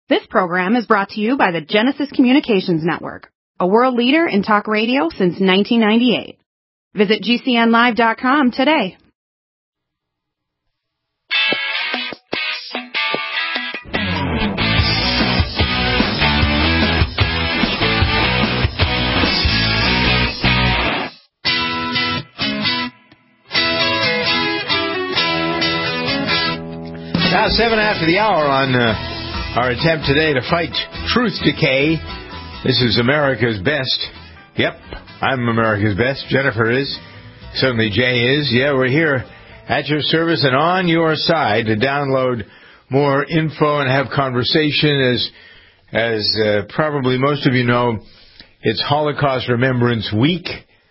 This program is brought to you by the Genesis Communications Network, a world leader in talk radio since 1998. Visit GCNlive.com today. Now 7 after the hour on our attempt today to fight truth decay. This is America's Best. Yep, I'm America's Best. Jennifer is. Certainly Jay is. Yeah, we're here at your service and on your side to download more info and have conversation. As probably most of you know, it's Holocaust Remembrance Week.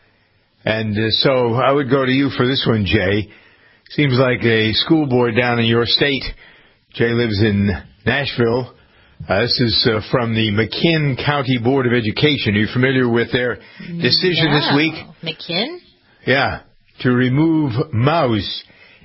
And so I would go to you for this one, Jay. Seems like a school board down in your state. Jay lives in Nashville. This is from the McKinn County Board of Education. Are you familiar with their decision this week? McKinn? Yeah, to remove Maus,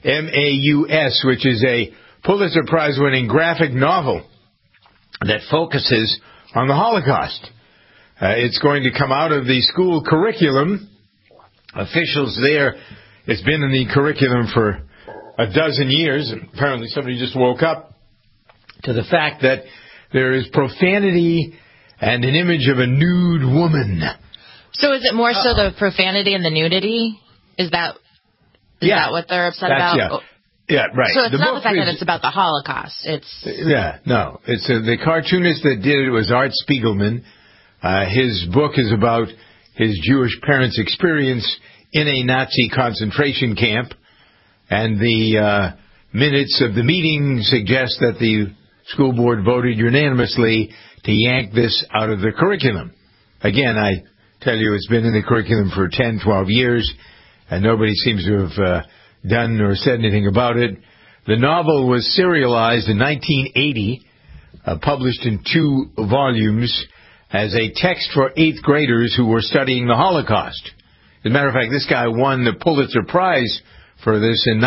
M-A-U-S, which is a Pulitzer Prize-winning graphic novel that focuses on the Holocaust. It's going to come out of the school curriculum. Officials there, it's been in the curriculum for a dozen years. Apparently somebody just woke up to the fact that there is profanity and an image of a nude woman. So is it more so the profanity and the nudity? Is that what they're upset about? Yeah, right. So it's not the fact that it's about the Holocaust. It's the cartoonist that did it was Art Spiegelman. His book is about his Jewish parents' experience in a Nazi concentration camp, and the minutes of the meeting suggest that the school board voted unanimously to yank this out of the curriculum. Again, I tell you, it's been in the curriculum for 10, 12 years, and nobody seems to have done or said anything about it. The novel was serialized in 1980, published in 2 volumes as a text for 8th graders who were studying the Holocaust. As a matter of fact, this guy won the Pulitzer Prize for this in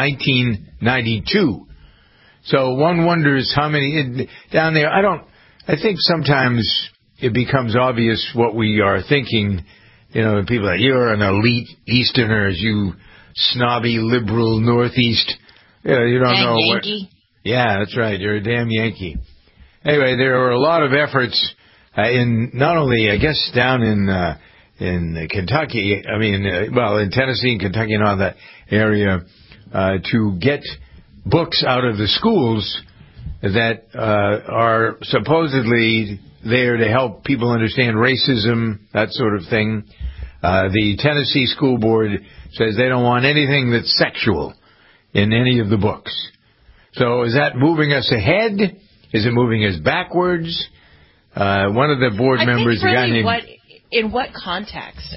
1992. So one wonders how many down there. I think sometimes it becomes obvious what we are thinking. You know, people are, you're an elite Easterners, you snobby liberal Northeast. You don't know Yankee. Yeah, that's right. You're a damn Yankee. Anyway, there were a lot of efforts in not only, I guess, down in Kentucky. I mean, in Tennessee and Kentucky and all that area, to get books out of the schools that are supposedly there to help people understand racism, that sort of thing. The Tennessee School Board says they don't want anything that's sexual in any of the books. So is that moving us ahead? Is it moving us backwards? One of the board members, a guy named... In what context?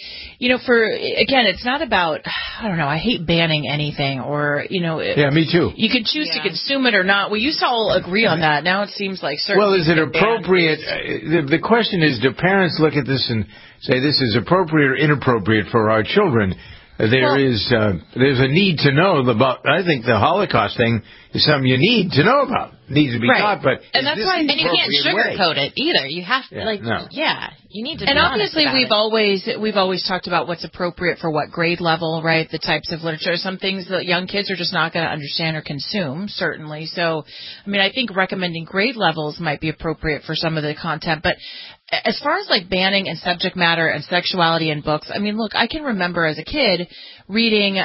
It's not about, I don't know, I hate banning anything or, Yeah, me too. You can choose to consume it or not. We used to all agree on that. Now it seems like certain... Well, is it appropriate? The question is, do parents look at this and say this is appropriate or inappropriate for our children? There's a need to know about. I think the Holocaust thing is something you need to know about. Needs to be taught, but and that's why. And you can't sugarcoat it either. You have to you need to. And obviously, we've it. always talked about what's appropriate for what grade level, right? The types of literature. Some things that young kids are just not going to understand or consume, certainly. So, I think recommending grade levels might be appropriate for some of the content, but. As far as like banning and subject matter and sexuality in books, look, I can remember as a kid reading,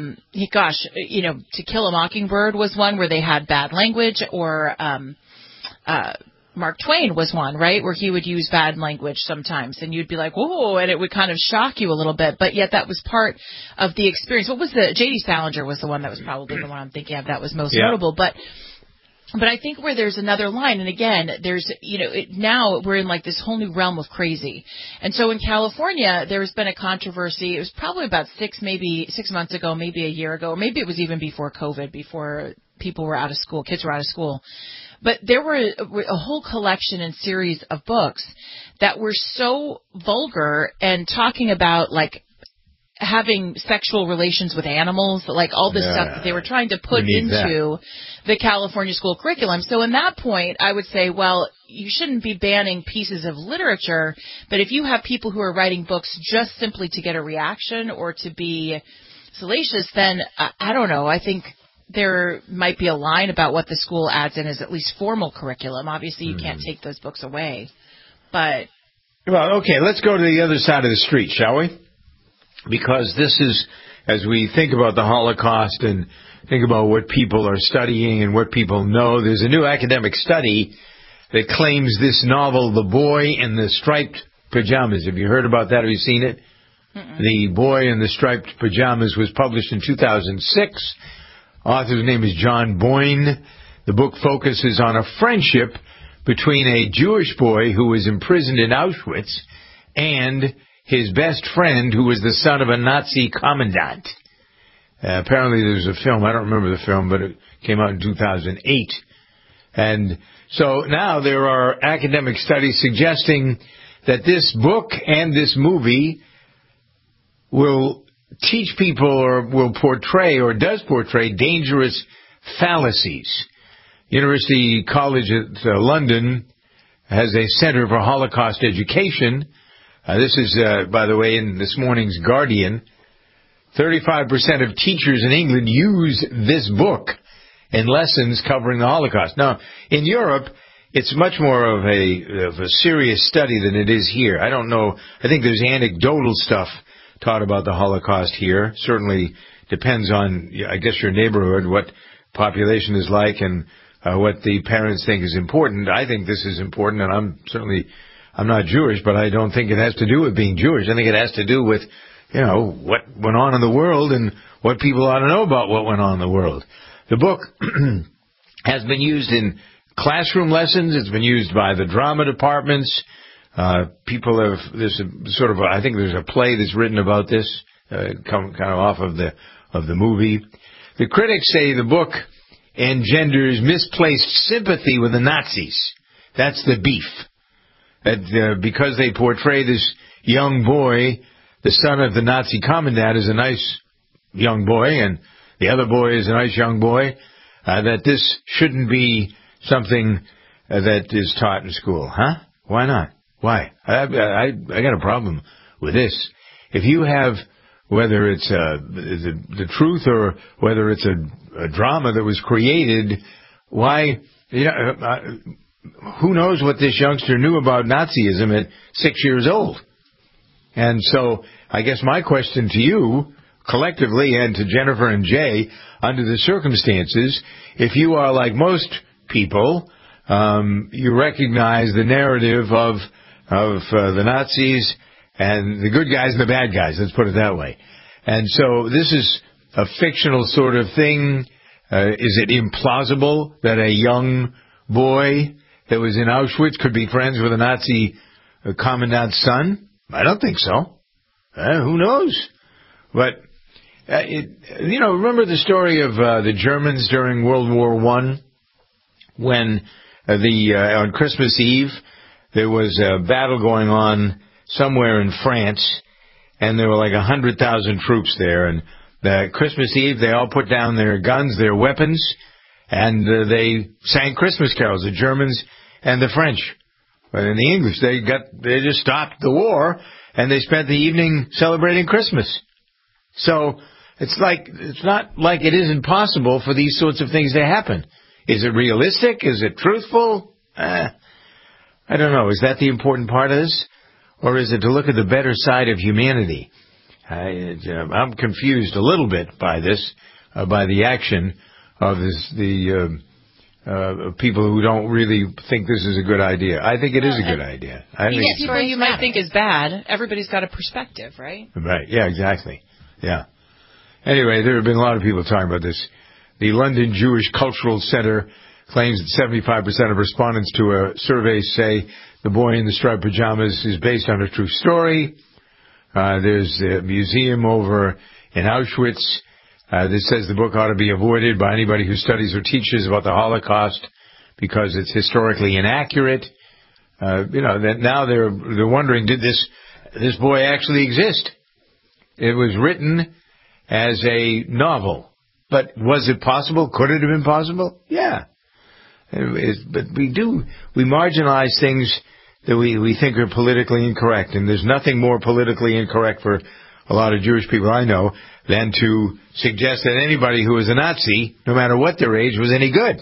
To Kill a Mockingbird was one where they had bad language, or Mark Twain was one, right, where he would use bad language sometimes, and you'd be like, whoa, and it would kind of shock you a little bit, but yet that was part of the experience. What was J.D. Salinger was the one that was probably the one I'm thinking of that was most notable, But I think where there's another line, and again, there's, now we're in like this whole new realm of crazy. And so in California, there's been a controversy. It was probably about 6 months ago, maybe a year ago, or maybe it was even before COVID, before people were out of school, kids were out of school. But there were a whole collection and series of books that were so vulgar and talking about like having sexual relations with animals, like all this stuff that they were trying to put into the California school curriculum. So in that point, I would say, well, you shouldn't be banning pieces of literature, but if you have people who are writing books just simply to get a reaction or to be salacious, then I don't know. I think there might be a line about what the school adds in as at least formal curriculum. Obviously, you can't take those books away. But well, okay, let's go to the other side of the street, shall we? Because this is, as we think about the Holocaust and think about what people are studying and what people know, there's a new academic study that claims this novel, The Boy in the Striped Pajamas. Have you heard about that? Have you seen it? The Boy in the Striped Pajamas was published in 2006. Author's name is John Boyne. The book focuses on a friendship between a Jewish boy who was imprisoned in Auschwitz and his best friend who was the son of a Nazi commandant. Apparently there's a film, I don't remember the film, but it came out in 2008. And so now there are academic studies suggesting that this book and this movie will teach people or will portray or does portray dangerous fallacies. University College at London has a Center for Holocaust Education. This is, by the way, in this morning's Guardian. 35% of teachers in England use this book in lessons covering the Holocaust. Now, in Europe, it's much more of a serious study than it is here. I don't know. I think there's anecdotal stuff taught about the Holocaust here. Certainly depends on, I guess, your neighborhood, what population is like, and what the parents think is important. I think this is important, and I'm not Jewish, but I don't think it has to do with being Jewish. I think it has to do with, what went on in the world and what people ought to know about what went on in the world. The book has been used in classroom lessons. It's been used by the drama departments. People have, I think there's a play that's written about this, kind of off of the movie. The critics say the book engenders misplaced sympathy with the Nazis. That's the beef. That because they portray this young boy, the son of the Nazi commandant, as a nice young boy, and the other boy is a nice young boy, that this shouldn't be something that is taught in school. Huh? Why not? Why? I got a problem with this. If you have, whether it's the truth or whether it's a drama that was created, why, who knows what this youngster knew about Nazism at 6 years old? And so I guess my question to you, collectively, and to Jennifer and Jay, under the circumstances, if you are like most people, you recognize the narrative of the Nazis and the good guys and the bad guys, let's put it that way. And so this is a fictional sort of thing. Is it implausible that a young boy that was in Auschwitz could be friends with a Nazi commandant's son? I don't think so. Who knows? But, remember the story of the Germans during World War I? When on Christmas Eve, there was a battle going on somewhere in France, and there were like 100,000 troops there. And Christmas Eve, they all put down their guns, their weapons, and they sang Christmas carols, the Germans and the French. But in the English, they just stopped the war, and they spent the evening celebrating Christmas. So it's not like it isn't possible for these sorts of things to happen. Is it realistic? Is it truthful? I don't know. Is that the important part of this? Or is it to look at the better side of humanity? I'm confused a little bit by this, by the action of the people who don't really think this is a good idea. I think it is a good idea. People you might think is bad. Everybody's got a perspective, right? Right. Yeah, exactly. Yeah. Anyway, there have been a lot of people talking about this. The London Jewish Cultural Center claims that 75% of respondents to a survey say The Boy in the Striped Pajamas is based on a true story. There's a museum over in Auschwitz that says the book ought to be avoided by anybody who studies or teaches about the Holocaust because it's historically inaccurate. That now they're wondering, did this boy actually exist? It was written as a novel. But was it possible? Could it have been possible? Yeah. But we marginalize things that we think are politically incorrect. And there's nothing more politically incorrect for a lot of Jewish people I know than to suggest that anybody who was a Nazi, no matter what their age, was any good.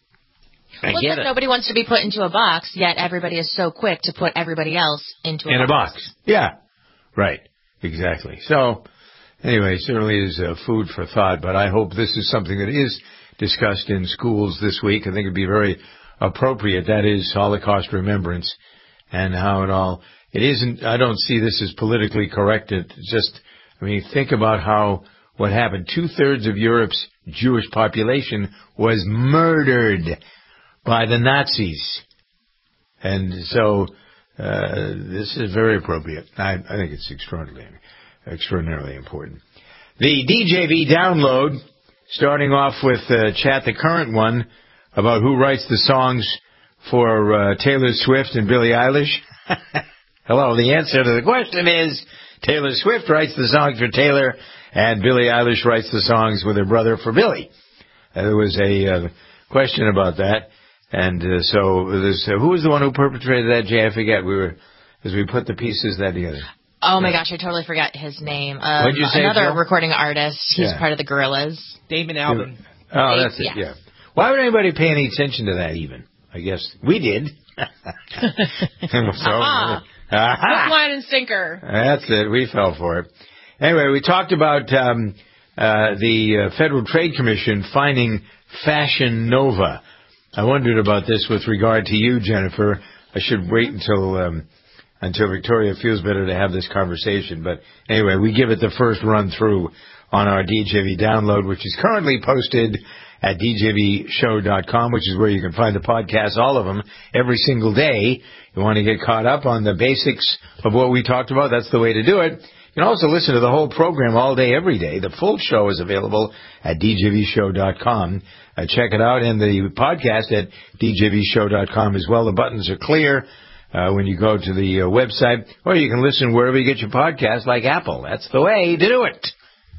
Nobody wants to be put into a box, yet everybody is so quick to put everybody else into a box. Yeah, right, exactly. So, anyway, certainly is food for thought, but I hope this is something that is discussed in schools this week. I think it would be very appropriate. That is Holocaust remembrance and how it isn't, I don't see this as politically correct. Think about what happened. 2/3 of Europe's Jewish population was murdered by the Nazis. And so, this is very appropriate. I think it's extraordinarily important. The DJV download, starting off with Chat the Current one about who writes the songs for Taylor Swift and Billie Eilish. Hello, the answer to the question is Taylor Swift writes the songs for Taylor and Billie Eilish writes the songs with her brother for Billie. There was a question about that. And who was the one who perpetrated that, Jay? I forget. As we put the pieces of that together. Oh my gosh, I totally forgot his name. What did you say? Another recording artist. He's part of the Gorillaz. Damon Albarn. Oh, that's it. Yeah. Why would anybody pay any attention to that? Even I guess we did. Hook, line, and sinker. That's it. We fell for it. Anyway, we talked about the Federal Trade Commission fining Fashion Nova. I wondered about this with regard to you, Jennifer. I should wait until Victoria feels better to have this conversation. But anyway, we give it the first run through on our DJV download, which is currently posted at djvshow.com, which is where you can find the podcasts, all of them, every single day. You want to get caught up on the basics of what we talked about, that's the way to do it. You can also listen to the whole program all day, every day. The full show is available at djvshow.com. Check it out, and the podcast at djvshow.com as well. The buttons are clear when you go to the website, or you can listen wherever you get your podcasts, like Apple. That's the way to do it.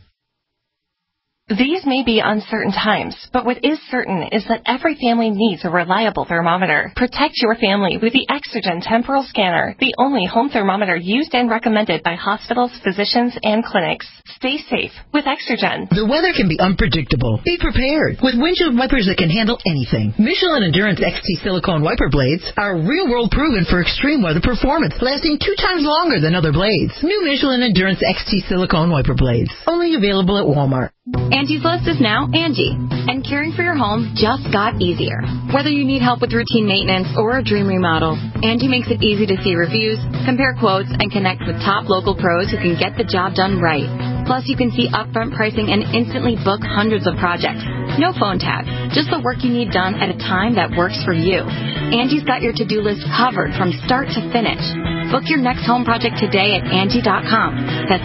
These may be uncertain times, but what is certain is that every family needs a reliable thermometer. Protect your family with the Exergen Temporal Scanner, the only home thermometer used and recommended by hospitals, physicians, and clinics. Stay safe with Exergen. The weather can be unpredictable. Be prepared with windshield wipers that can handle anything. Michelin Endurance XT silicone wiper blades are real-world proven for extreme weather performance, lasting 2 times longer than other blades. New Michelin Endurance XT silicone wiper blades, only available at Walmart. Angie's List is now Angie, and caring for your home just got easier. Whether you need help with routine maintenance or a dream remodel, Angie makes it easy to see reviews, compare quotes, and connect with top local pros who can get the job done right. Plus, you can see upfront pricing and instantly book hundreds of projects. No phone tag, just the work you need done at a time that works for you. Angie's got your to-do list covered from start to finish. Book your next home project today at Angie.com. That's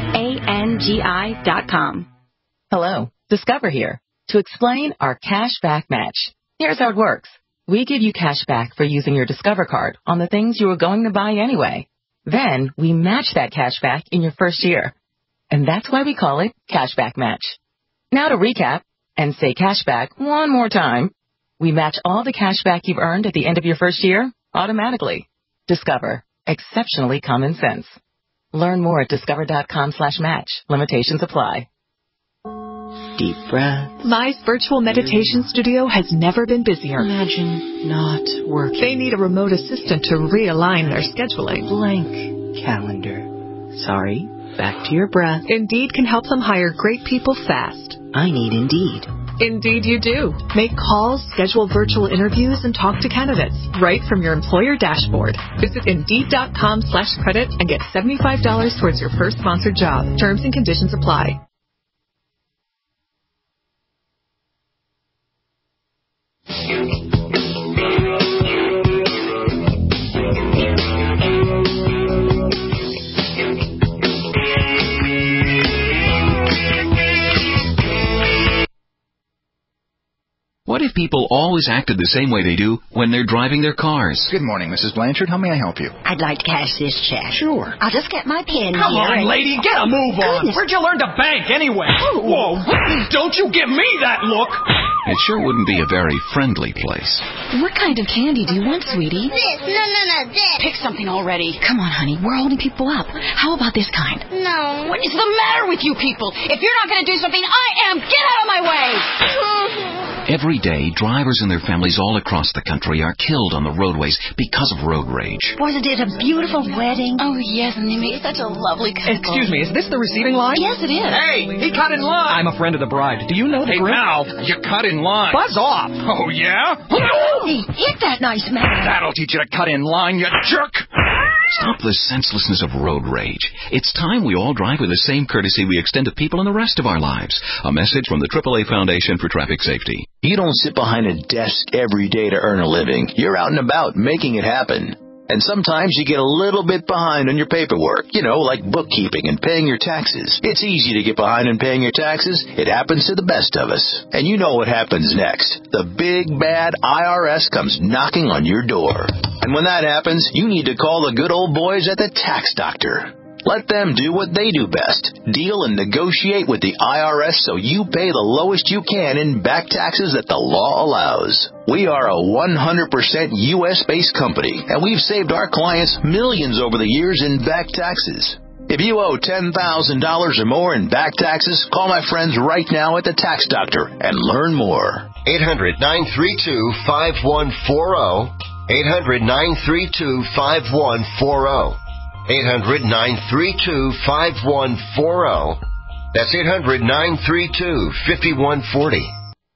ANGI.com. Hello, Discover here to explain our cash back match. Here's how it works. We give you cash back for using your Discover card on the things you were going to buy anyway. Then we match that cash back in your first year. And that's why we call it Cashback Match. Now to recap and say cashback one more time. We match all the cash back you've earned at the end of your first year automatically. Discover. Exceptionally common sense. Learn more at discover.com/match. Limitations apply. Deep breath. Mai's virtual meditation studio has never been busier. Imagine not working. They need a remote assistant to realign their scheduling. Blank calendar. Sorry, back to your breath. Indeed can help them hire great people fast. I need Indeed. Indeed you do. Make calls, schedule virtual interviews, and talk to candidates right from your employer dashboard. Visit Indeed.com/credit and get $75 towards your first sponsored job. Terms and conditions apply. What if people always acted the same way they do when they're driving their cars. Good morning, Mrs. Blanchard. How may I help you? I'd like to cash this check. Sure. I'll just get my pen Come here. on, lady, get a move on. Where'd you learn to bank anyway? Whoa, don't you give me that look. It sure wouldn't be a very friendly place. What kind of candy do you want, sweetie? This. No, this. Pick something already. Come on, honey. We're holding people up. How about this kind? No. What is the matter with you people? If you're not going to do something, I am. Get out of my way. Every day, drivers and their families all across the country are killed on the roadways because of road rage. Wasn't it a beautiful wedding? Oh, yes, and they made such a lovely couple. Excuse me, is this the receiving line? Yes, it is. Hey, he cut in line. I'm a friend of the bride. Do you know the groom? Hey, now, you cut in line. Buzz off. Oh, yeah? Hey, hit that nice man. That'll teach you to cut in line, you jerk. Stop the senselessness of road rage. It's time we all drive with the same courtesy we extend to people in the rest of our lives. A message from the AAA Foundation for Traffic Safety. You don't sit behind a desk every day to earn a living. You're out and about making it happen. And sometimes you get a little bit behind on your paperwork, like bookkeeping and paying your taxes. It's easy to get behind in paying your taxes. It happens to the best of us. And you know what happens next. The big, bad IRS comes knocking on your door. And when that happens, you need to call the good old boys at the Tax Doctor. Let them do what they do best. Deal and negotiate with the IRS so you pay the lowest you can in back taxes that the law allows. We are a 100% U.S.-based company, and we've saved our clients millions over the years in back taxes. If you owe $10,000 or more in back taxes, call my friends right now at the Tax Doctor and learn more. 800-932-5140. 800-932-5140. 800-932-5140. That's 800-932-5140.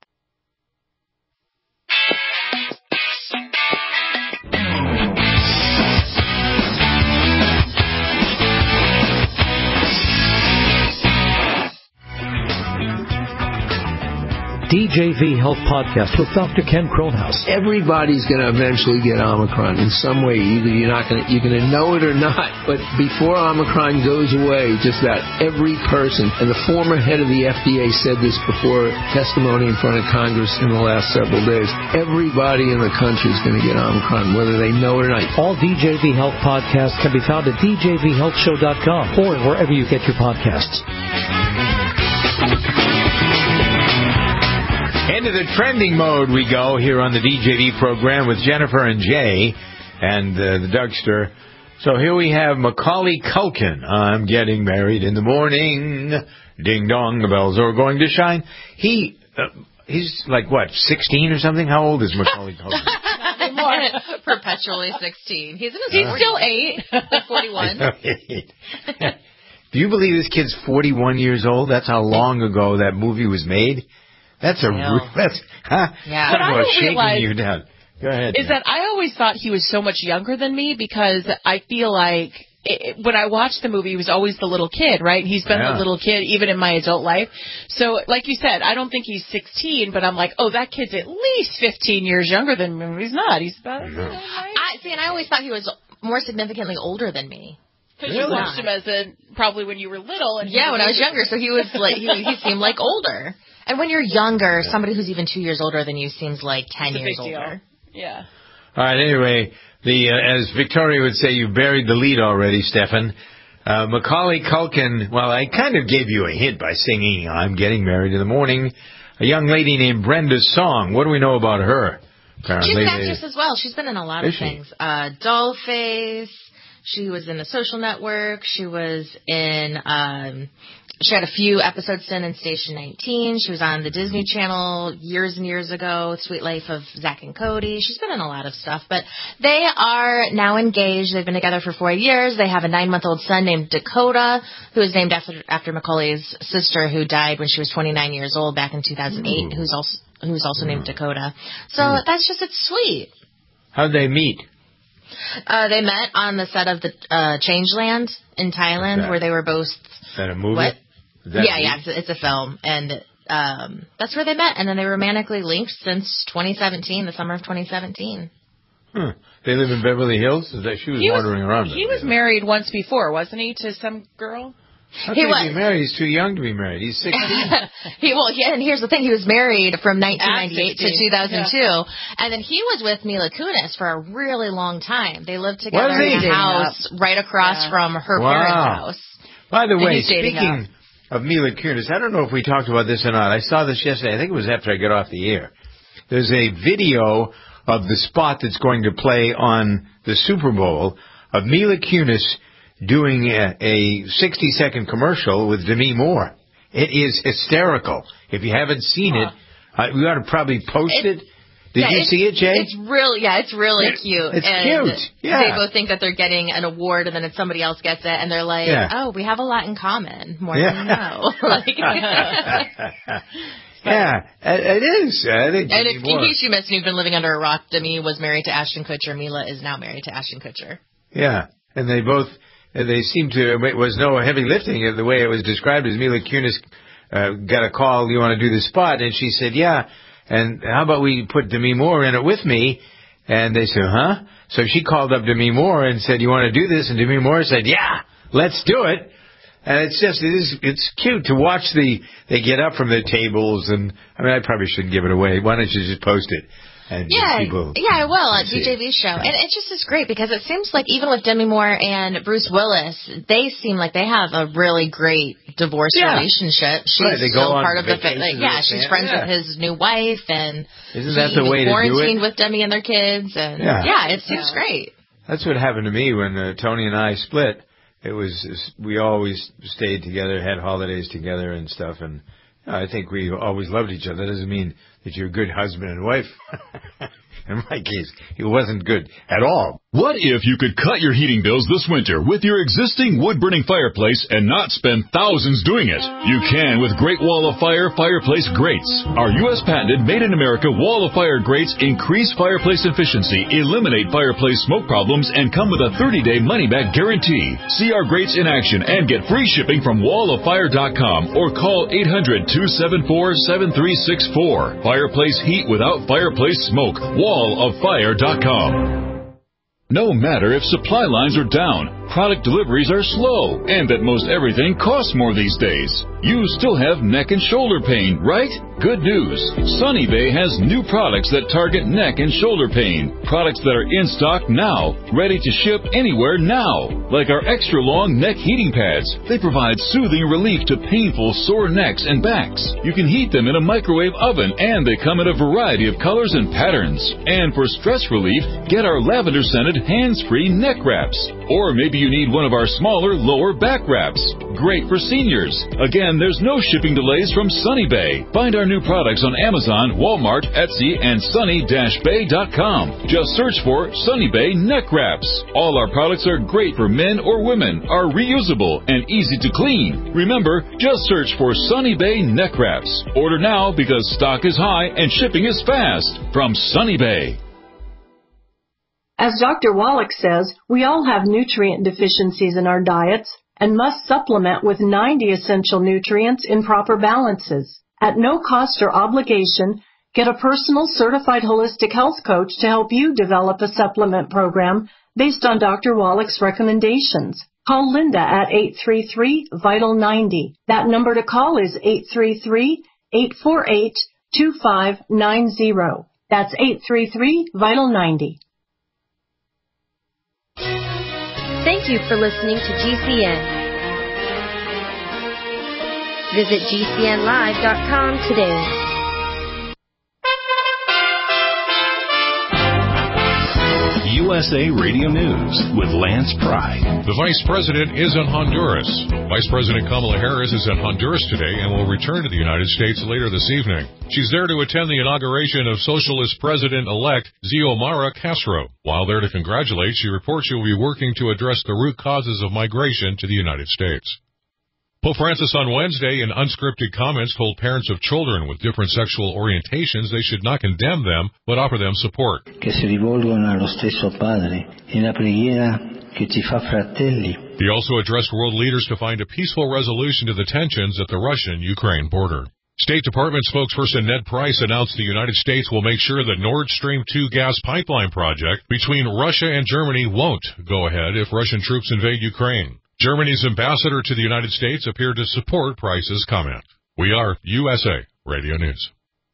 DJV Health Podcast with Dr. Ken Kronhaus. Everybody's going to eventually get Omicron in some way. Either you're going to know it or not. But before Omicron goes away, just about every person, and the former head of the FDA said this before testimony in front of Congress in the last several days, everybody in the country is going to get Omicron, whether they know it or not. All DJV Health Podcasts can be found at djvhealthshow.com or wherever you get your podcasts. Into the trending mode we go here on the DJV program with Jennifer and Jay and the Dougster. So here we have Macaulay Culkin. I'm getting married in the morning. Ding dong, the bells are going to shine. He's like, 16 or something? How old is Macaulay Culkin? Perpetually 16. He's still 8. 41. Do you believe this kid's 41 years old? That's how long ago that movie was made. That's a yeah. But I shaking you down. Go ahead. Is that I always thought he was so much younger than me because I feel like when I watched the movie, he was always the little kid, right? He's been the little kid even in my adult life. So, like you said, I don't think he's 16, but I'm like, oh, that kid's at least 15 years younger than me. He's not. He's about. And I always thought he was more significantly older than me. Because you watched him as probably when you were little. And when I was younger, so he was like he seemed like older. And when you're younger, somebody who's even 2 years older than you seems like 10 years older. Yeah. All right, anyway, as Victoria would say, you buried the lead already, Stefan. Macaulay Culkin, well, I kind of gave you a hint by singing I'm Getting Married in the Morning. A young lady named Brenda Song. What do we know about her? Apparently, she's an actress as well. She's been in a lot of things. Dollface. She was in The Social Network. She was in... She had a few episodes in Station 19. She was on the Disney Channel years and years ago, Sweet Life of Zack and Cody. She's been in a lot of stuff. But they are now engaged. They've been together for 4 years. They have a 9-month-old son named Dakota, who is named after Macaulay's sister, who died when she was 29 years old back in 2008, who's also named Dakota. So that's just, it's sweet. How'd they meet? They met on the set of the Changeland in Thailand, where they were both... Is that a movie? What? It's a film, and that's where they met, and then they were romantically linked since 2017, the summer of 2017. They live in Beverly Hills? She was wandering around. He was married once before, wasn't he, to some girl? How can he be married? He's too young to be married. He's 16. And here's the thing. He was married from 1998 to 2002. Yeah. And then he was with Mila Kunis for a really long time. They lived together in a house right across from her parents' house. By the way, speaking of Mila Kunis, I don't know if we talked about this or not. I saw this yesterday. I think it was after I got off the air. There's a video of the spot that's going to play on the Super Bowl of Mila Kunis doing a 60-second commercial with Demi Moore. It is hysterical. If you haven't seen it, we ought to probably post it. Did you see it, Jay? It's really cute. It's cute. Yeah. They both think that they're getting an award, and then if somebody else gets it, and they're like, oh, we have a lot in common. More than you know. Yeah, it is. I think and in case you missed, you've been living under a rock, Demi was married to Ashton Kutcher. Mila is now married to Ashton Kutcher. Yeah, and they seem to, it was no heavy lifting. The way it was described as Mila Kunis got a call, you want to do the spot? And she said, yeah. And how about we put Demi Moore in it with me? And they said, huh? So she called up Demi Moore and said, you want to do this? And Demi Moore said, yeah, let's do it. And it's cute to watch they get up from their tables, and I mean, I probably shouldn't give it away. Why don't you just post it? And I will at DJV's show. And it just is great because it seems like even with Demi Moore and Bruce Willis, they seem like they have a really great divorce relationship. She's still part of the family. She's friends with his new wife, and isn't that the way to do it? Quarantined with Demi and their kids, and it seems great. That's what happened to me when Tony and I split. We always stayed together, had holidays together and stuff, and I think we always loved each other. That doesn't mean that you're a good husband and wife. In my case, he wasn't good at all. What if you could cut your heating bills this winter with your existing wood-burning fireplace and not spend thousands doing it? You can with Great Wall of Fire fireplace grates. Our U.S. patented made-in-America Wall of Fire grates increase fireplace efficiency, eliminate fireplace smoke problems, and come with a 30-day money-back guarantee. See our grates in action and get free shipping from walloffire.com or call 800-274-7364. Fireplace heat without fireplace smoke. walloffire.com. No matter if supply lines are down, product deliveries are slow, and that most everything costs more these days, you still have neck and shoulder pain, right? Good news. Sunny Bay has new products that target neck and shoulder pain. Products that are in stock now, ready to ship anywhere now. Like our extra long neck heating pads. They provide soothing relief to painful sore necks and backs. You can heat them in a microwave oven, and they come in a variety of colors and patterns. And for stress relief, get our lavender-scented hands-free neck wraps. Or maybe you need one of our smaller lower back wraps. Great for seniors. Again, there's no shipping delays from Sunny Bay. Find our new products on Amazon, Walmart, Etsy, and sunny-bay.com. Just search for Sunny Bay neck wraps. All our products are great for men or women, are reusable, and easy to clean. Remember, just search for Sunny Bay neck wraps. Order now because stock is high and shipping is fast. From Sunny Bay. As Dr. Wallach says, we all have nutrient deficiencies in our diets and must supplement with 90 essential nutrients in proper balances. At no cost or obligation, get a personal certified holistic health coach to help you develop a supplement program based on Dr. Wallach's recommendations. Call Linda at 833-VITAL-90. That number to call is 833-848-2590. That's 833-VITAL-90. Thank you for listening to GCN. Visit GCNlive.com today. USA Radio News with Lance Pry. The Vice President is in Honduras. Vice President Kamala Harris is in Honduras today and will return to the United States later this evening. She's there to attend the inauguration of Socialist President-elect Xiomara Castro. While there to congratulate, she reports she will be working to address the root causes of migration to the United States. Pope Francis on Wednesday, in unscripted comments, told parents of children with different sexual orientations they should not condemn them, but offer them support. Che si rivolgono allo stesso Padre in la preghiera che ci fa fratelli. He also addressed world leaders to find a peaceful resolution to the tensions at the Russian-Ukraine border. State Department spokesperson Ned Price announced the United States will make sure the Nord Stream 2 gas pipeline project between Russia and Germany won't go ahead if Russian troops invade Ukraine. Germany's ambassador to the United States appeared to support Price's comment. We are USA Radio News.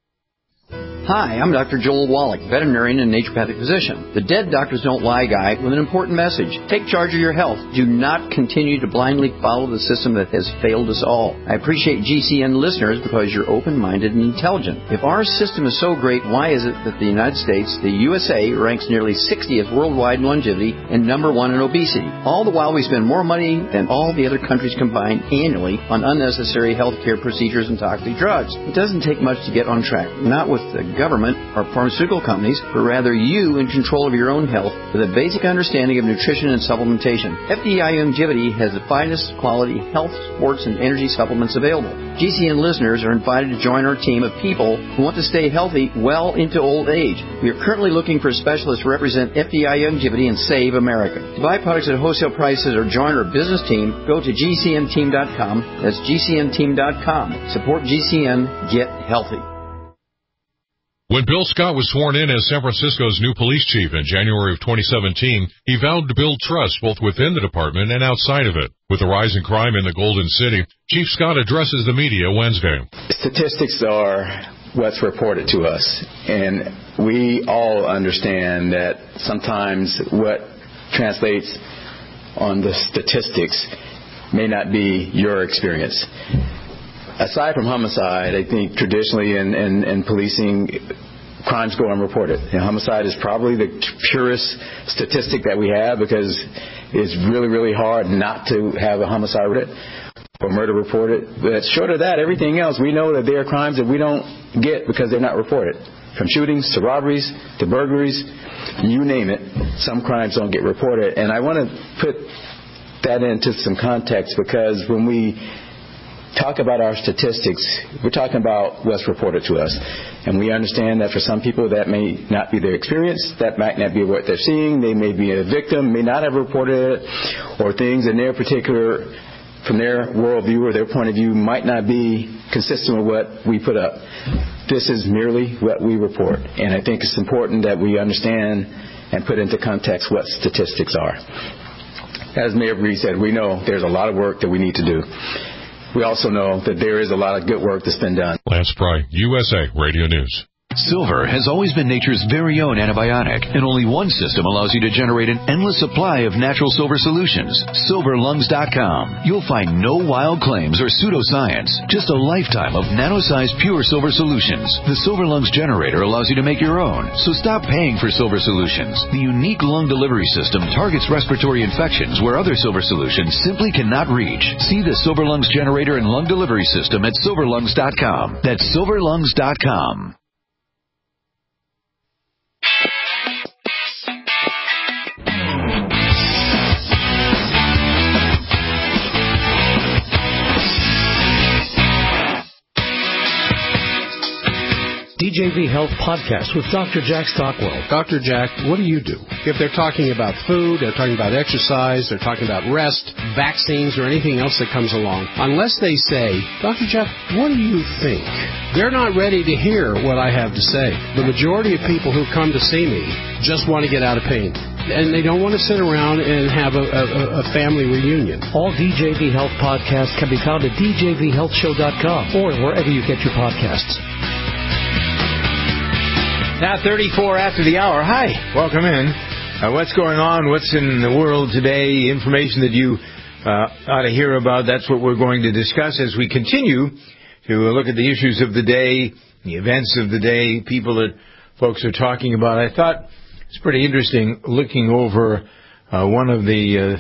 Hi, I'm Dr. Joel Wallach, veterinarian and naturopathic physician. The Dead Doctors Don't Lie guy with an important message. Take charge of your health. Do not continue to blindly follow the system that has failed us all. I appreciate GCN listeners because you're open-minded and intelligent. If our system is so great, why is it that the United States, the USA, ranks nearly 60th worldwide in longevity and number 1 in obesity? All the while we spend more money than all the other countries combined annually on unnecessary health care procedures and toxic drugs. It doesn't take much to get on track. Not with the government or pharmaceutical companies, but rather you in control of your own health with a basic understanding of nutrition and supplementation. FDI Longevity has the finest quality health, sports, and energy supplements available. GCN listeners are invited to join our team of people who want to stay healthy well into old age. We are currently looking for specialists to represent FDI Longevity and Save America. To buy products at wholesale prices or join our business team, go to GCNteam.com. That's GCNteam.com. Support GCN. Get healthy. When Bill Scott was sworn in as San Francisco's new police chief in January of 2017, he vowed to build trust both within the department and outside of it. With the rise in crime in the Golden City, Chief Scott addresses the media Wednesday. Statistics are what's reported to us, and we all understand that sometimes what translates on the statistics may not be your experience. Aside from homicide, I think traditionally in policing, crimes go unreported. Homicide is probably the purest statistic that we have because it's really, really hard not to have a homicide reported or murder reported. But short of that, everything else, we know that there are crimes that we don't get because they're not reported. From shootings to robberies to burglaries, you name it, some crimes don't get reported. And I want to put that into some context because when we talk about our statistics, we're talking about what's reported to us. And we understand that for some people that may not be their experience, that might not be what they're seeing, they may be a victim, may not have reported it, or things in their particular, from their worldview or their point of view might not be consistent with what we put up. This is merely what we report. And I think it's important that we understand and put into context what statistics are. As Mayor Breed said, we know there's a lot of work that we need to do. We also know that there is a lot of good work that's been done. Lance Pry, USA Radio News. Silver has always been nature's very own antibiotic, and only one system allows you to generate an endless supply of natural silver solutions. SilverLungs.com. You'll find no wild claims or pseudoscience, just a lifetime of nano-sized pure silver solutions. The Silver Lungs generator allows you to make your own, so stop paying for silver solutions. The unique lung delivery system targets respiratory infections where other silver solutions simply cannot reach. See the Silver Lungs generator and lung delivery system at SilverLungs.com. That's SilverLungs.com. DJV Health Podcast with Dr. Jack Stockwell. Dr. Jack, what do you do? If they're talking about food, they're talking about exercise, they're talking about rest, vaccines, or anything else that comes along, unless they say, Dr. Jack, what do you think? They're not ready to hear what I have to say. The majority of people who come to see me just want to get out of pain. And they don't want to sit around and have a family reunion. All DJV Health podcasts can be found at djvhealthshow.com or wherever you get your podcasts. Now 34 after the hour. Hi, welcome in. What's going on? What's in the world today? Information that you ought to hear about. That's what we're going to discuss as we continue to look at the issues of the day, the events of the day, people that folks are talking about. I thought it's pretty interesting looking over one of the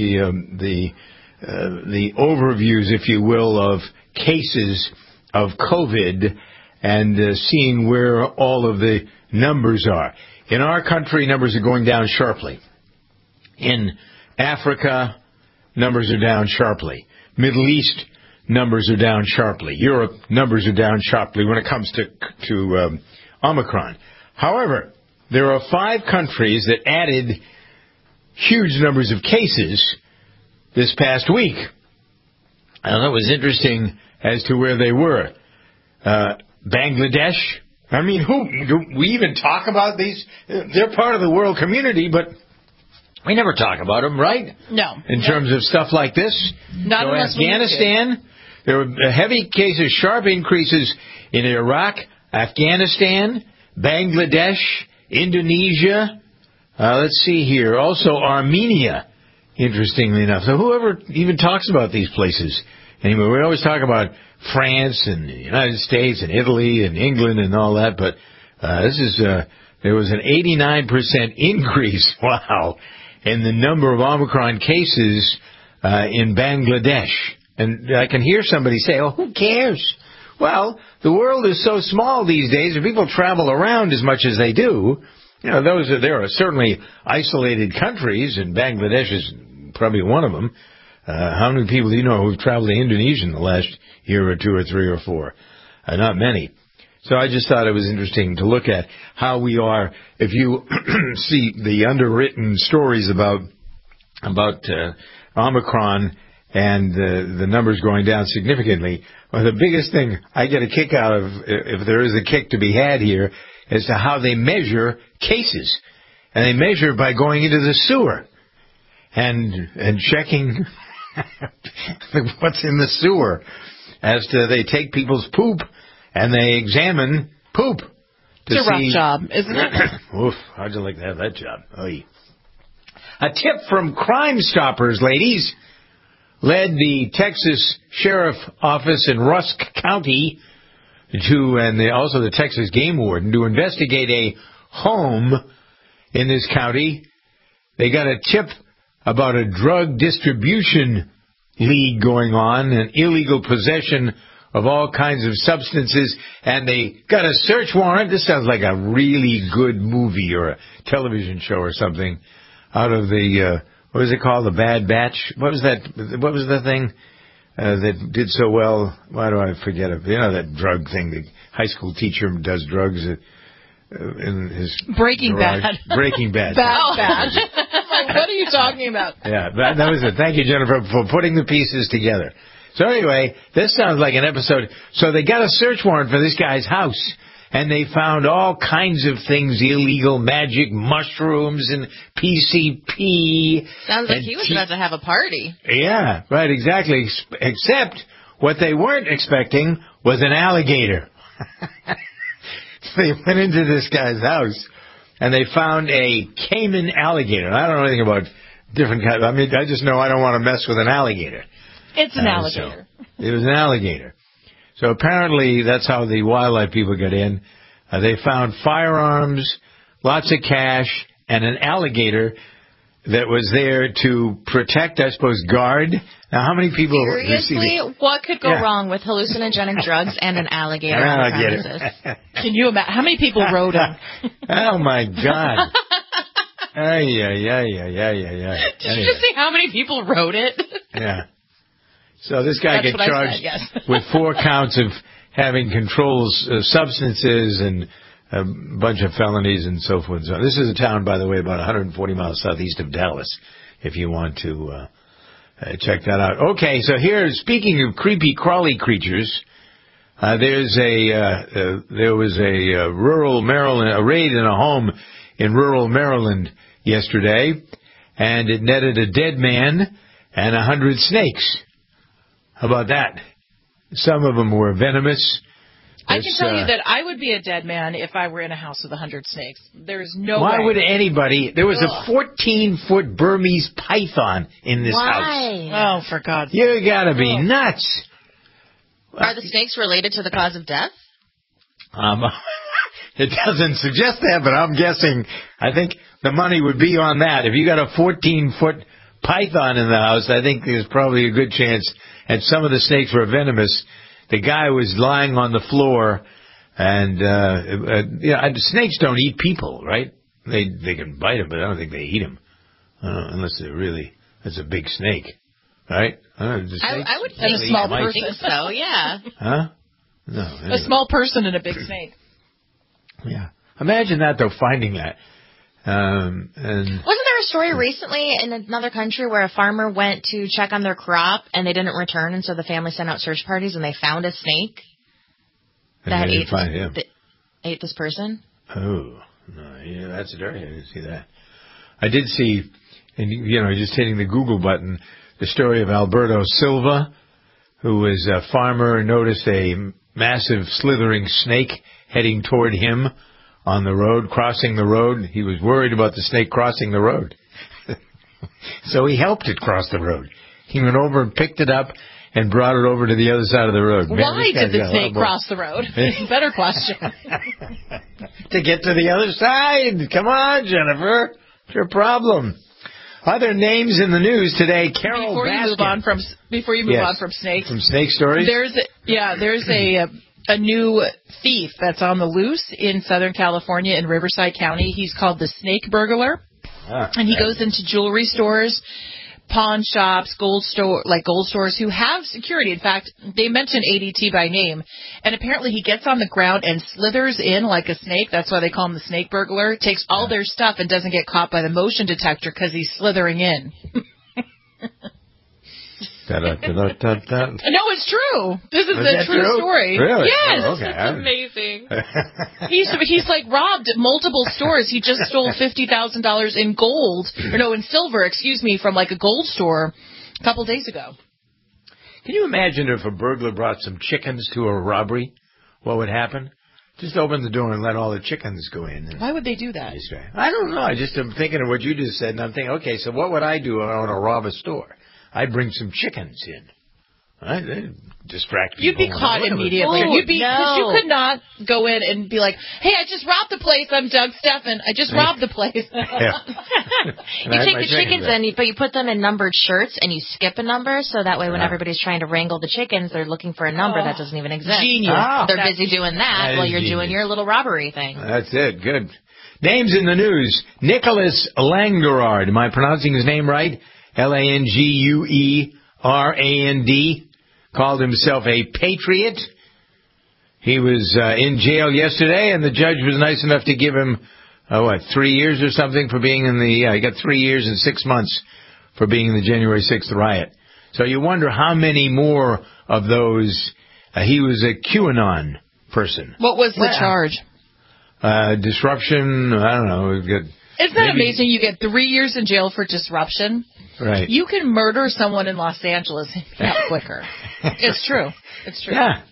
overviews, if you will, of cases of COVID and seeing where all of the numbers are. In our country, numbers are going down sharply. In Africa, numbers are down sharply. Middle East, numbers are down sharply. Europe, numbers are down sharply when it comes to Omicron. However, there are 5 countries that added huge numbers of cases this past week. And it was interesting as to where they were. Bangladesh. I mean, who do we even talk about these? They're part of the world community, but We never talk about them, right? No. In terms of stuff like this. Not so unless we need to. Afghanistan, there were heavy cases, sharp increases in Iraq, Afghanistan, Bangladesh, Indonesia. Let's see here. Also Armenia, interestingly enough. So whoever even talks about these places anyway, we always talk about France and the United States and Italy and England and all that, but there was an 89% increase, wow, in the number of Omicron cases in Bangladesh. And I can hear somebody say, oh, who cares? Well, the world is so small these days, if people travel around as much as they do, there are certainly isolated countries, and Bangladesh is probably one of them. How many people do you know who've traveled to Indonesia in the last year or two or three or four? Not many. So I just thought it was interesting to look at how we are. If you see the underwritten stories about Omicron and the numbers going down significantly, well, the biggest thing I get a kick out of, if there is a kick to be had here, as to how they measure cases. And they measure by going into the sewer and checking what's in the sewer. As to they take people's poop and they examine poop. It's a rough job, isn't it? Oof, how'd you like to have that job? Oy. A tip from Crime Stoppers, ladies, led the Texas Sheriff Office in Rusk County also the Texas Game Warden to investigate a home in this county. They got a tip about a drug distribution league going on, an illegal possession of all kinds of substances, and they got a search warrant. This sounds like a really good movie or a television show or something out of the, what was it called, The Bad Batch? What was the thing that did so well? Why do I forget it? You know, that drug thing, the high school teacher does drugs in his Breaking garage. Bad. Breaking Bad. Bad Batch. Like, what are you talking about? Yeah, that was it. Thank you, Jennifer, for putting the pieces together. So anyway, this sounds like an episode. So they got a search warrant for this guy's house, and they found all kinds of things illegal, magic mushrooms and PCP. Sounds like he was about to have a party. Yeah, right, exactly. Except what they weren't expecting was an alligator. They went into this guy's house, and they found a Cayman alligator. And I don't know anything about different kinds. I mean, I just know I don't want to mess with an alligator. It's an alligator. So it was an alligator. So apparently that's how the wildlife people got in. They found firearms, lots of cash, and an alligator that was there to protect, I suppose, guard. Now, how many people Seriously? What could go wrong with hallucinogenic drugs and an alligator on the premises? Can you imagine? How many people rode him? Oh, my God. Ay. Did you just see how many people wrote it? Yeah. So this guy That's gets charged with 4 counts of having controlled substances and a bunch of felonies and so forth. So this is a town, by the way, about 140 miles southeast of Dallas, if you want to check that out. Okay, so here, speaking of creepy crawly creatures, there was a rural Maryland, a raid in a home in rural Maryland yesterday, and it netted a dead man and 100 snakes. How about that? Some of them were venomous. I can tell you that I would be a dead man if I were in a house with 100 snakes. There's no way. Why would anybody? There was a 14-foot Burmese python in this house. Oh, for God's sake. You gotta be nuts. Are the snakes related to the cause of death? It doesn't suggest that, but I'm guessing. I think the money would be on that. If you got a 14-foot python in the house, I think there's probably a good chance. And some of the snakes were venomous. The guy was lying on the floor, and snakes don't eat people, right? They can bite them, but I don't think they eat them, unless they're really that's a big snake, right? I would think a small person. I think so, yeah. Huh? No. Anyway. A small person and a big snake. Yeah. Imagine that though, finding that. Wasn't there a story recently in another country where a farmer went to check on their crop and they didn't return, and so the family sent out search parties and they found a snake that ate this person? Oh, no, yeah, that's dirty. I didn't see that. I did see and just hitting the Google button, the story of Alberto Silva, who was a farmer and noticed a massive slithering snake heading toward him on the road, crossing the road. He was worried about the snake crossing the road. So he helped it cross the road. He went over and picked it up and brought it over to the other side of the road. Why did the snake cross the road? It's a better question. To get to the other side. Come on, Jennifer. What's your problem? Other names in the news today. Carol Baskin. Before you move on from snakes. From snake stories? There's a new thief that's on the loose in Southern California in Riverside County. He's called the Snake Burglar. And he goes into jewelry stores, pawn shops, gold stores who have security. In fact, they mention ADT by name. And apparently he gets on the ground and slithers in like a snake. That's why they call him the Snake Burglar. Takes all their stuff and doesn't get caught by the motion detector because he's slithering in. No, it's true. This is a true story. Really? Yes. Oh, okay. It's amazing. He's like robbed multiple stores. He just stole $50,000 in gold, in silver, from like a gold store a couple days ago. Can you imagine if a burglar brought some chickens to a robbery? What would happen? Just open the door and let all the chickens go in. Why would they do that? I don't know. I'm thinking of what you just said, and I'm thinking, okay, so what would I do if I want to rob a store? I'd bring some chickens in. I'd distract people. You'd be caught immediately. Because you could not go in and be like, hey, I just robbed the place. I'm Doug Steffen. I just robbed the place. You take the chickens in, but you put them in numbered shirts and you skip a number so that way when everybody's trying to wrangle the chickens, they're looking for a number that doesn't even exist. Genius. They're busy doing that while you're doing your little robbery thing. That's it. Good. Names in the news. Nicholas Langerard. Am I pronouncing his name right? Languerand, called himself a patriot. He was in jail yesterday, and the judge was nice enough to give him, 3 years or something for being he got 3 years and 6 months for being in the January 6th riot. So you wonder how many more of those, he was a QAnon person. What was the charge? Disruption, I don't know. Isn't that amazing? You get 3 years in jail for disruption. Right. You can murder someone in Los Angeles and be out quicker. It's true. It's true. Yeah.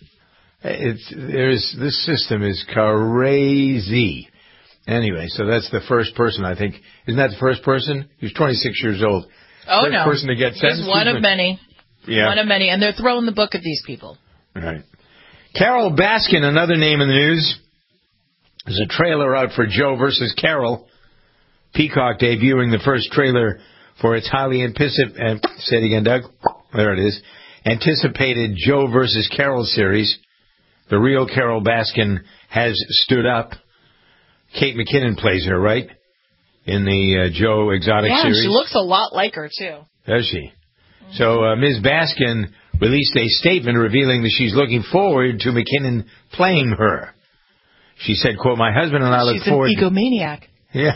This system is crazy. Anyway, so that's the first person, I think. Isn't that the first person? He was 26 years old. Oh, first person to get sentenced. Just one of many. Yeah. One of many. And they're throwing the book at these people. Right. Carol Baskin, another name in the news. There's a trailer out for Joe versus Carol. Peacock debuting the first trailer for its highly anticipated, say it again, Doug. There it is. Anticipated Joe versus Carol series. The real Carol Baskin has stood up. Kate McKinnon plays her, right? In the Joe Exotic series. Yeah, she looks a lot like her, too. Does she? So Ms. Baskin released a statement revealing that she's looking forward to McKinnon playing her. She said, quote, my husband and I look forward... She's an egomaniac. Yeah.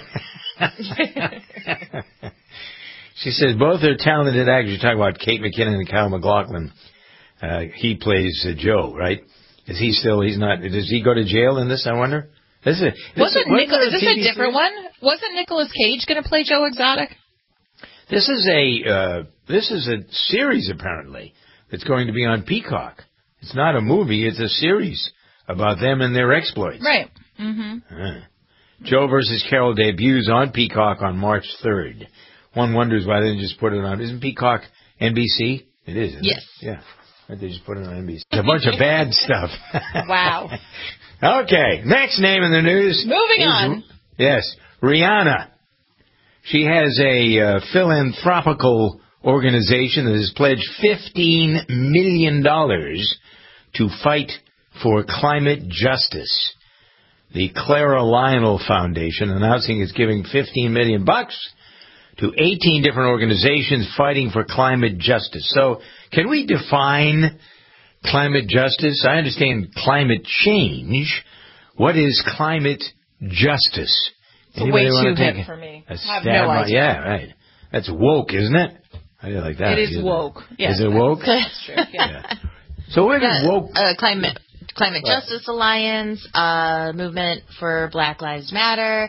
She says both are talented actors. You're talking about Kate McKinnon and Kyle MacLachlan. He plays Joe, right? Is he still? He's not. Does he go to jail in this? I wonder. Is this a different one? Wasn't Nicolas Cage going to play Joe Exotic? This is a series apparently that's going to be on Peacock. It's not a movie. It's a series about them and their exploits. Right. Mm-hmm. Joe versus Carol debuts on Peacock on March 3rd. One wonders why they didn't just put it on. Isn't Peacock NBC? It is, isn't it? Yeah. Why they just put it on NBC? It's a bunch of bad stuff. Wow. Okay. Next name in the news. Moving on. Yes. Rihanna. She has a philanthropical organization that has pledged $15 million to fight for climate justice. The Clara Lionel Foundation announcing it's giving $15 million to 18 different organizations fighting for climate justice. So, can we define climate justice? I understand climate change. What is climate justice? It's way too hip for me. I have no idea. Yeah, right. That's woke, isn't it? I didn't like that. It is woke. Is it woke? That's true. Yeah. So where does woke... Climate Justice Alliance, Movement for Black Lives Matter,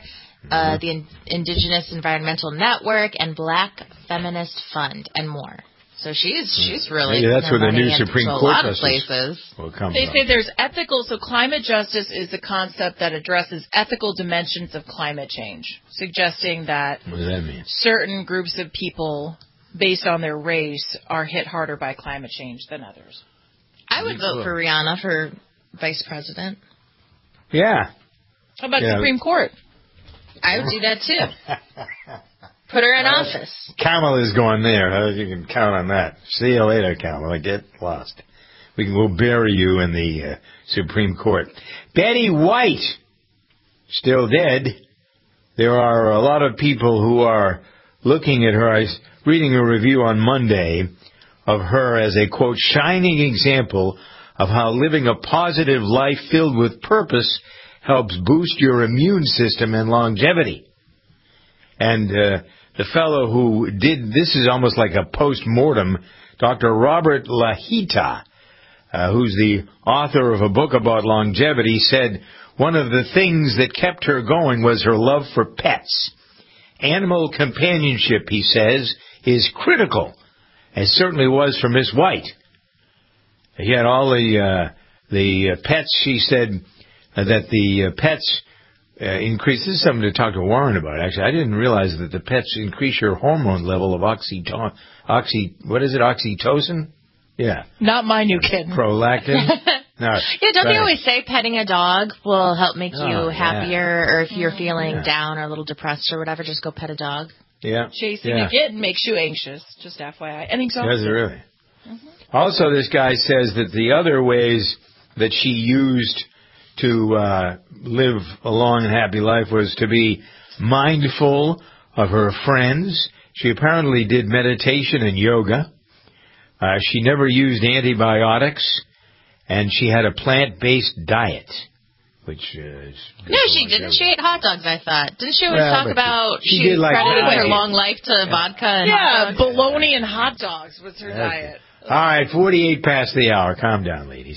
the Indigenous Environmental Network, and Black Feminist Fund, and more. So she's really that's where the new Supreme Court a lot of places. Will come they from. say there's ethical. So climate justice is a concept that addresses ethical dimensions of climate change, suggesting that, what does that mean? Certain groups of people, based on their race, are hit harder by climate change than others. I would vote for Rihanna for vice president. Yeah. How about Supreme Court? I would do that too. Put her in office. Kamala's going there. You can count on that. See you later, Kamala. Get lost. We'll bury you in the Supreme Court. Betty White, still dead. There are a lot of people who are looking at her. I was reading a review on Monday of her as a, quote, shining example of how living a positive life filled with purpose helps boost your immune system and longevity. And the fellow who did this is almost like a post-mortem, Dr. Robert Lahita, who's the author of a book about longevity, said one of the things that kept her going was her love for pets. Animal companionship, he says, is critical, as certainly was for Miss White. He had all the pets. She said that the pets increase. This is something to talk to Warren about, actually. I didn't realize that the pets increase your hormone level of oxytocin? Yeah. Not my new kid. Prolactin? No. Yeah, don't they always say petting a dog will help make you happier, or if you're feeling down or a little depressed or whatever, just go pet a dog? Yeah. Chasing a kitten makes you anxious, just FYI. And exhausted. Does it really? Mm-hmm. Also, this guy says that the other ways that she used to live a long and happy life was to be mindful of her friends. She apparently did meditation and yoga. She never used antibiotics, and she had a plant-based diet, which is... No, she didn't. She ate hot dogs, I thought. Didn't she always talk about she credited her long life to vodka and hot dogs? Bologna and hot dogs was her diet. All right, 48 past the hour. Calm down, ladies.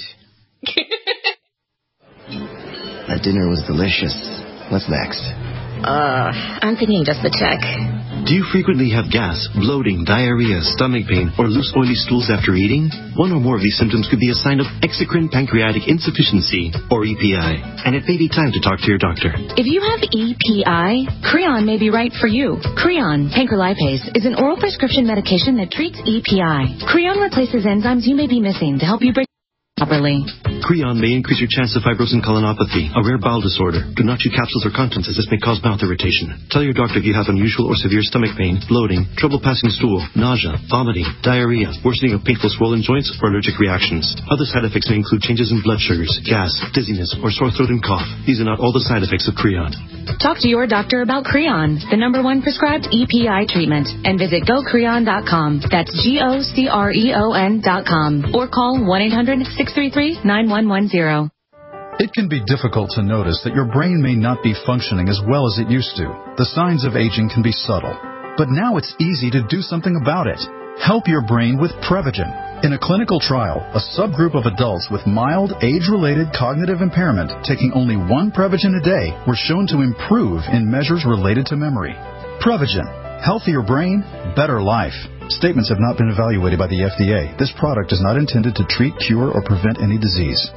That dinner was delicious. What's next? I'm thinking just the check. Do you frequently have gas, bloating, diarrhea, stomach pain, or loose oily stools after eating? One or more of these symptoms could be a sign of exocrine pancreatic insufficiency, or EPI, and it may be time to talk to your doctor. If you have EPI, Creon may be right for you. Creon, pancrelipase, is an oral prescription medication that treats EPI. Creon replaces enzymes you may be missing to help you break properly. Creon may increase your chance of fibrosis colonopathy, a rare bowel disorder. Do not chew capsules or contents, as this may cause mouth irritation. Tell your doctor if you have unusual or severe stomach pain, bloating, trouble passing stool, nausea, vomiting, diarrhea, worsening of painful swollen joints, or allergic reactions. Other side effects may include changes in blood sugars, gas, dizziness, or sore throat and cough. These are not all the side effects of Creon. Talk to your doctor about Creon, the #1 prescribed EPI treatment, and visit gocreon.com. That's GOCREON.com. Or call 1-800-633-9110. It can be difficult to notice that your brain may not be functioning as well as it used to. The signs of aging can be subtle. But now it's easy to do something about it. Help your brain with Prevagen. In a clinical trial, a subgroup of adults with mild age-related cognitive impairment taking only one Prevagen a day were shown to improve in measures related to memory. Prevagen. Healthier brain, better life. Statements have not been evaluated by the FDA. This product is not intended to treat, cure, or prevent any disease.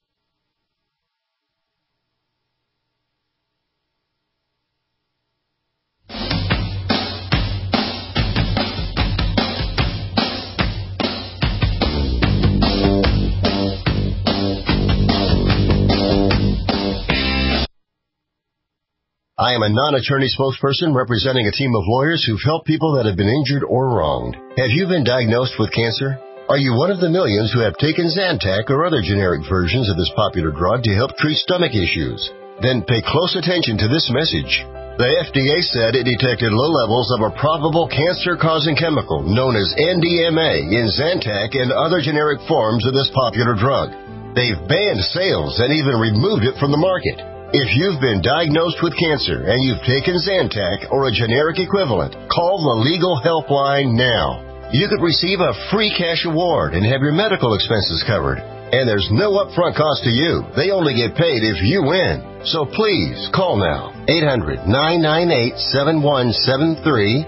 I am a non-attorney spokesperson representing a team of lawyers who've helped people that have been injured or wronged. Have you been diagnosed with cancer? Are you one of the millions who have taken Zantac or other generic versions of this popular drug to help treat stomach issues? Then pay close attention to this message. The FDA said it detected low levels of a probable cancer-causing chemical known as NDMA in Zantac and other generic forms of this popular drug. They've banned sales and even removed it from the market. If you've been diagnosed with cancer and you've taken Zantac or a generic equivalent, call the legal helpline now. You could receive a free cash award and have your medical expenses covered. And there's no upfront cost to you. They only get paid if you win. So please, call now. 800-998-7173.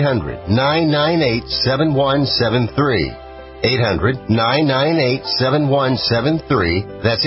800-998-7173. 800-998-7173. That's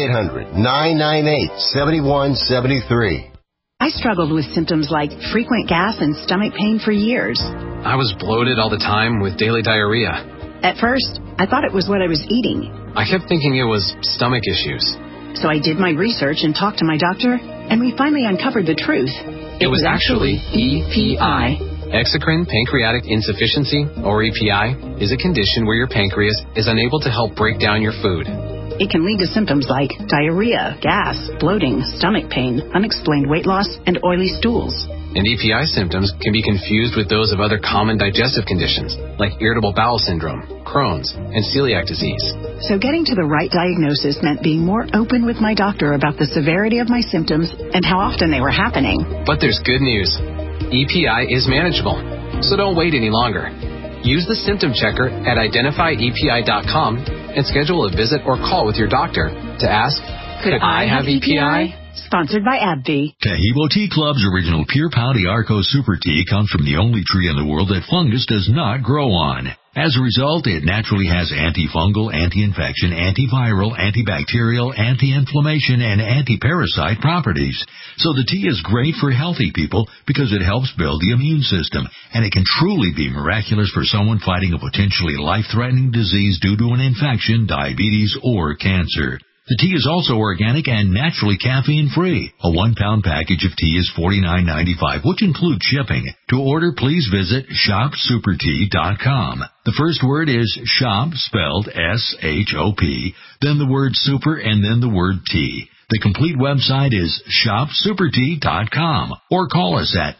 800-998-7173. I struggled with symptoms like frequent gas and stomach pain for years. I was bloated all the time with daily diarrhea. At first, I thought it was what I was eating. I kept thinking it was stomach issues. So I did my research and talked to my doctor, and we finally uncovered the truth. It was actually EPI. Exocrine pancreatic insufficiency, or EPI, is a condition where your pancreas is unable to help break down your food. It can lead to symptoms like diarrhea, gas, bloating, stomach pain, unexplained weight loss, and oily stools. And EPI symptoms can be confused with those of other common digestive conditions, like irritable bowel syndrome, Crohn's, and celiac disease. So getting to the right diagnosis meant being more open with my doctor about the severity of my symptoms and how often they were happening. But there's good news. EPI is manageable, so don't wait any longer. Use the symptom checker at identifyepi.com and schedule a visit or call with your doctor to ask, could I have EPI? Sponsored by AbbVie. Tahibo Tea Club's original Pure Pau d'Arco Super Tea comes from the only tree in the world that fungus does not grow on. As a result, it naturally has antifungal, anti-infection, antiviral, antibacterial, anti-inflammation, and anti-parasite properties. So the tea is great for healthy people because it helps build the immune system, and it can truly be miraculous for someone fighting a potentially life-threatening disease due to an infection, diabetes, or cancer. The tea is also organic and naturally caffeine-free. A 1-pound package of tea is $49.95, which includes shipping. To order, please visit shopsupertea.com. The first word is shop, spelled S-H-O-P, then the word super, and then the word tea. The complete website is shopsupertea.com, or call us at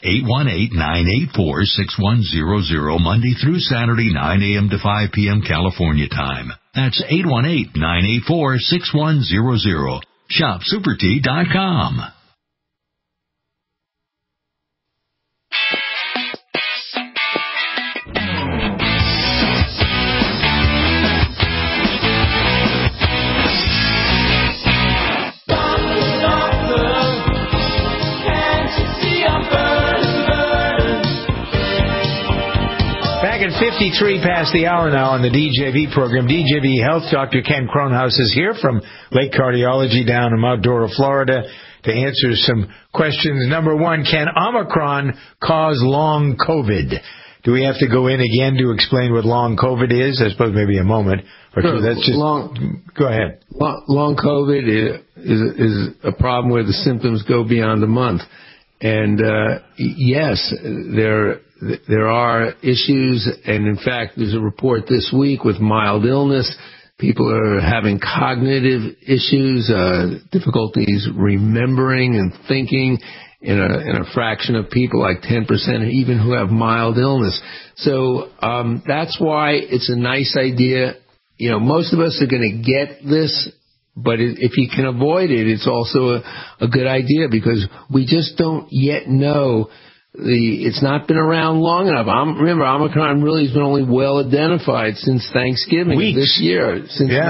818-984-6100 Monday through Saturday, 9 a.m. to 5 p.m. California time. That's 818-984-6100. shopsupertea.com. At 53 past the hour now on the DJV program. DJV Health, Dr. Ken Kronhaus is here from Lake Cardiology down in Mount Dora, Florida, to answer some questions. Number one, can Omicron cause long COVID? Do we have to go in again to explain what long COVID is? I suppose maybe a moment or two. That's just go ahead. Long COVID is a problem where the symptoms go beyond a month. And yes, there are issues, and in fact, there's a report this week with mild illness. People are having cognitive issues, difficulties remembering and thinking in a fraction of people, like 10%, even who have mild illness. So that's why it's a nice idea. You know, most of us are going to get this, but if you can avoid it, it's also a good idea, because we just don't yet know. It's not been around long enough. Remember, Omicron really has been only well identified since Thanksgiving this year.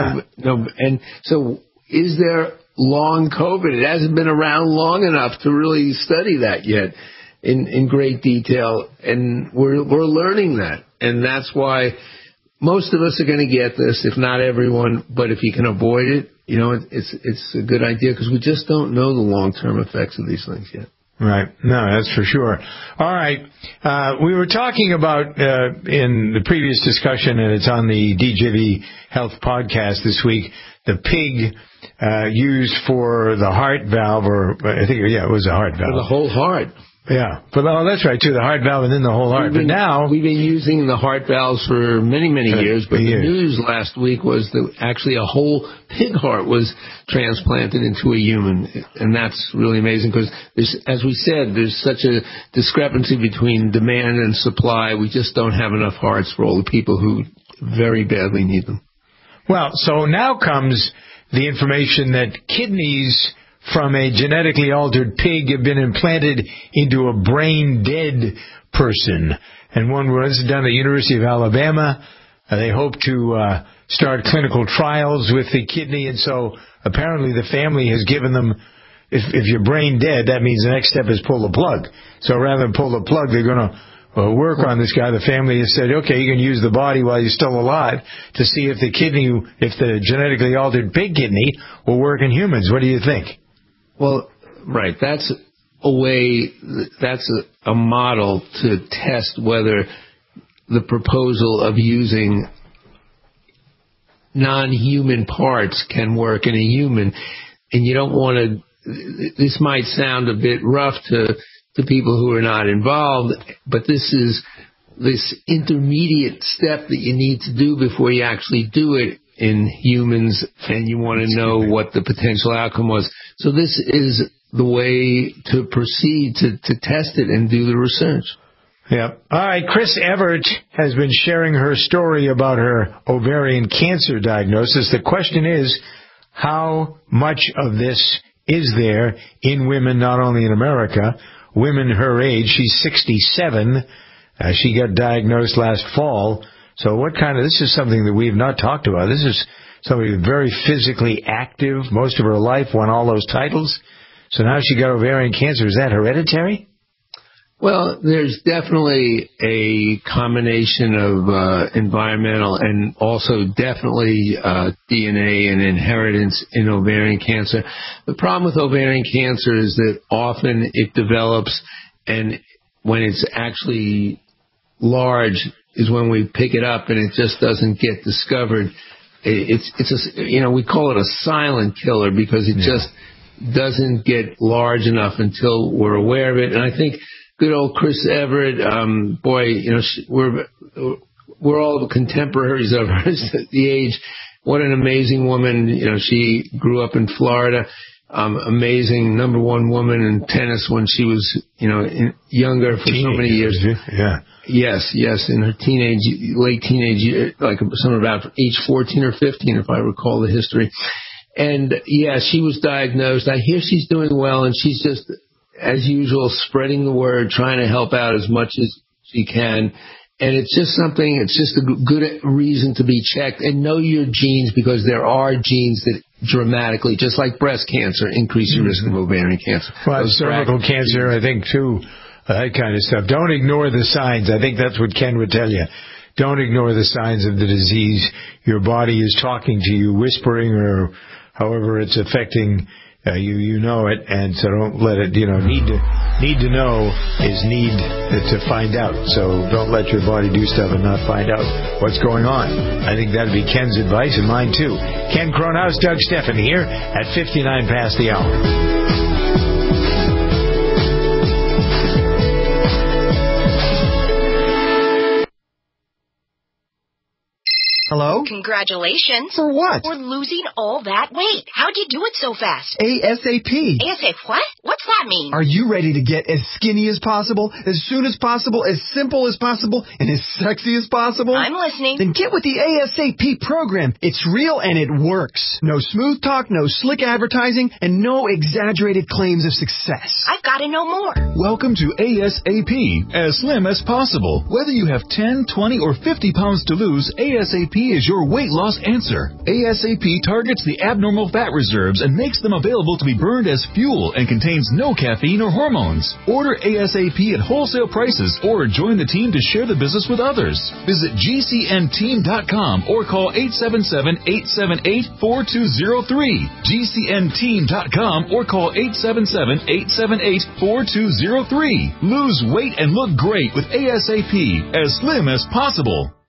And so is there long COVID? It hasn't been around long enough to really study that yet in great detail, and we're learning that. And that's why most of us are going to get this, if not everyone. But if you can avoid it, you know, it's a good idea, because we just don't know the long-term effects of these things yet. Right. No, that's for sure. All right. We were talking about in the previous discussion, and it's on the DJV Health podcast this week, the pig used for the heart valve, or I think, it was a heart valve. For the whole heart. Yeah. That's right, too, the heart valve and then the whole heart. But now we've been using the heart valves for many, many years, but the news last week was that actually a whole pig heart was transplanted into a human, and that's really amazing, because as we said, there's such a discrepancy between demand and supply. We just don't have enough hearts for all the people who very badly need them. Well, so now comes the information that kidneys from a genetically altered pig have been implanted into a brain-dead person. And one was done at the University of Alabama. They hope to start clinical trials with the kidney, and so apparently the family has given them if you're brain dead, that means the next step is pull the plug. So rather than pull the plug, they're going to work on this guy. The family has said, okay, you can use the body while you're still alive to see if the genetically altered pig kidney will work in humans. What do you think? Well, right. That's a model to test whether the proposal of using non-human parts can work in a human. And you don't want to, this might sound a bit rough to people who are not involved, but this is this intermediate step that you need to do before you actually do it in humans, and you want to know what the potential outcome was. So this is the way to proceed to test it and do the research. Yeah. All right. Chris Everett has been sharing her story about her ovarian cancer diagnosis. The question is, how much of this is there in women, not only in America, women her age? She's 67. She got diagnosed last fall. So this is something that we've not talked about. This is somebody very physically active, most of her life, won all those titles. So now she got ovarian cancer. Is that hereditary? Well, there's definitely a combination of environmental and also definitely DNA and inheritance in ovarian cancer. The problem with ovarian cancer is that often it develops, and when it's actually large is when we pick it up and it just doesn't get discovered. We call it a silent killer because it just doesn't get large enough until we're aware of it. And I think good old Chris Everett, we're all contemporaries of hers at the age. What an amazing woman. She grew up in Florida. Amazing number one woman in tennis when she was, younger for so many years. Yeah. Yes, in her late teenage year, like somewhere about age 14 or 15, if I recall the history. And she was diagnosed. I hear she's doing well, and she's just, as usual, spreading the word, trying to help out as much as she can. And it's just a good reason to be checked and know your genes, because there are genes that dramatically, just like breast cancer, increase your risk of ovarian cancer. Well, cervical cancer, I think, too, that kind of stuff. Don't ignore the signs. I think that's what Ken would tell you. Don't ignore the signs of the disease. Your body is talking to you, whispering, or however it's affecting you know it, and so don't let it, need to know is need to find out. So don't let your body do stuff and not find out what's going on. I think that'd be Ken's advice, and mine too. Ken Kronhaus, Doug Steffen here at 59 past the hour. Hello? Congratulations. For what? For losing all that weight. How'd you do it so fast? ASAP. ASAP what? What's that mean? Are you ready to get as skinny as possible, as soon as possible, as simple as possible, and as sexy as possible? I'm listening. Then get with the ASAP program. It's real and it works. No smooth talk, no slick advertising, and no exaggerated claims of success. I've got to know more. Welcome to ASAP, as slim as possible. Whether you have 10, 20, or 50 pounds to lose, ASAP is your weight loss answer. ASAP targets the abnormal fat reserves and makes them available to be burned as fuel and contains no caffeine or hormones. Order ASAP at wholesale prices or join the team to share the business with others. Visit GCNteam.com or call 877-878-4203. GCNteam.com or call 877-878-4203. Lose weight and look great with ASAP, as slim as possible.